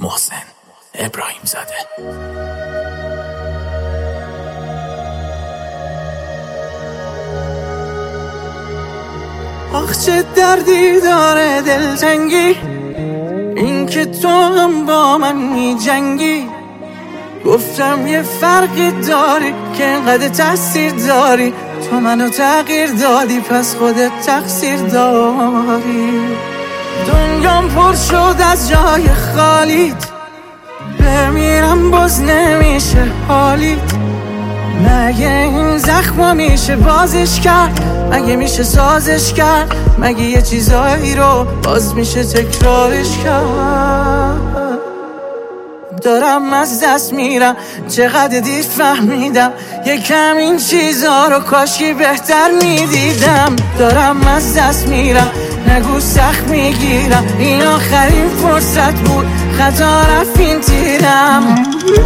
محسن ابراهیم زاده. آخ چه دردی داره دلتنگی، این که تو هم با من می جنگی. گفتم یه فرقی داری که انقدر تاثیر داری، تو منو تغییر دادی پس خودت تقصیر داری. دنیام پر شد از جای خالیت، بمیرم باز نمیشه حالیت. مگه این زخم میشه بازش کرد؟ مگه میشه سازش کرد؟ مگه یه چیزایی رو باز میشه تکرارش کرد؟ دارم از دست میرم، چقدر دیر فهمیدم یکم این چیزا رو کاشکی بهتر میدیدم. دارم از دست میرم، نگو سخت میگیرم، این آخرین فرصت بود، خطا رفت این تیرم.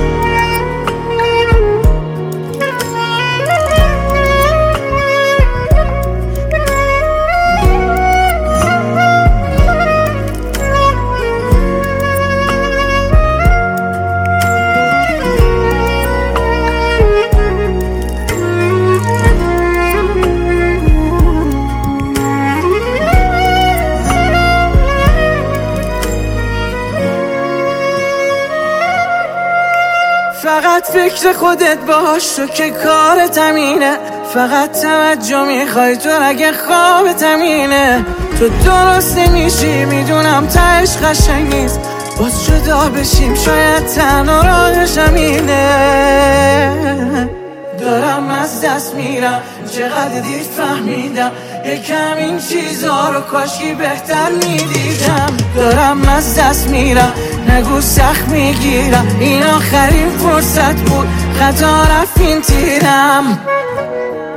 فقط فکر خودت باش، تو که کارت همینه. فقط توجه میخوای تو اگه خوابت همینه. تو درست نمیشی میدونم تهش قشنگ نیست، باز جدا بشیم شاید تنها راهش همینه. دارم از دست میرم، چقدر دیر فهمیدم یکم این چیزا رو کاشکی بهتر میدیدم. دارم از دست میرم، نگو سخت میگیرم، این آخرین فرصت بود، خطا رفت این تیرم.